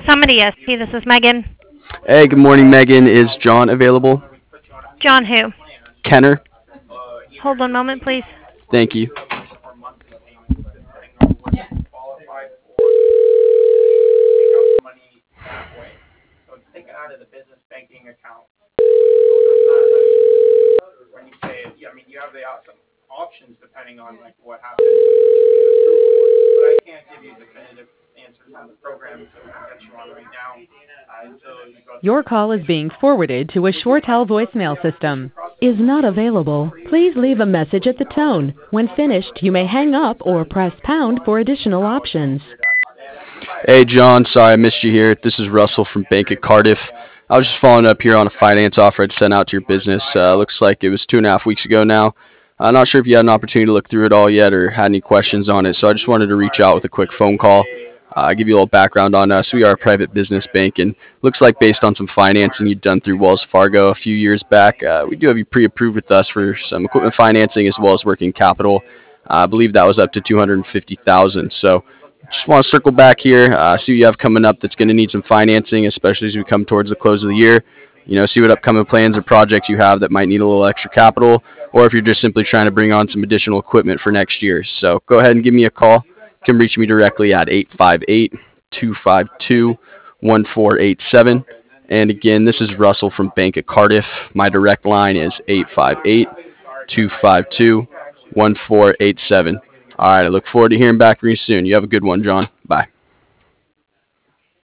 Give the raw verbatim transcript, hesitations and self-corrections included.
Summit E S P, this is Megan. Hey, good morning, Megan. Is John available? John who? Kenner? Hold one moment, please. Thank you. Your call is being forwarded to a ShoreTel voicemail system. Is not available. Please leave a message at the tone. When finished, you may hang up or press pound for additional options. Hey, John. Sorry I missed you here. This is Russell from Bank of Cardiff. I was just following up here on a finance offer I'd sent out to your business. Uh, looks like it was two and a half weeks ago now. I'm not sure if you had an opportunity to look through it all yet or had any questions on it, so I just wanted to reach out with a quick phone call. Uh, give you a little background on us. We are a private business bank, and looks like based on some financing you'd done through Wells Fargo a few years back, uh, we do have you pre-approved with us for some equipment financing as well as working capital. Uh, I believe that was up to two hundred fifty thousand dollars. So just want to circle back here, uh, see what you have coming up that's going to need some financing, especially as we come towards the close of the year. You know, see what upcoming plans or projects you have that might need a little extra capital, or if you're just simply trying to bring on some additional equipment for next year. So go ahead and give me a call. You can reach me directly at eight five eight, two five two, one four eight seven. And again, this is Russell from Bank of Cardiff. My direct line is eight five eight, two five two, one four eight seven. All right, I look forward to hearing back from you soon. You have a good one, John. Bye.